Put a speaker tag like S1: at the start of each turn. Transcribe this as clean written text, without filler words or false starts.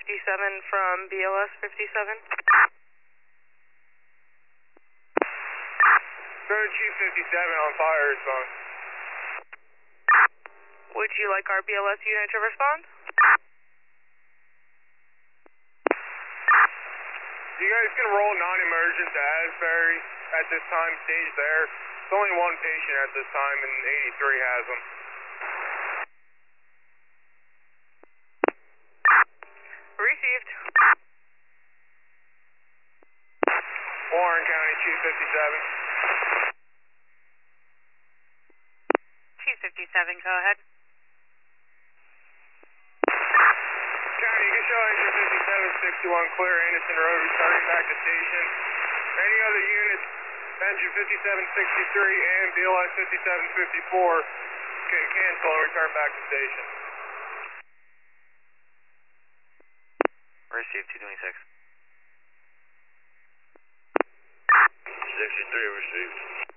S1: from BLS 57.
S2: Third Chief 57 on fire response.
S1: Would you like our BLS unit to respond?
S2: You guys can roll non-emergent to Asbury at this time, stage there. It's only one patient at this time, and 83 has them.
S1: Received.
S2: Warren County, Chief 57.
S1: Chief 57, go ahead.
S2: County, you can show engine 5761 clear Anderson Road, returning back to station. Any other units, engine 5763 and BLS 5754 can cancel and return back to station.
S3: Received 226.
S2: 63 received.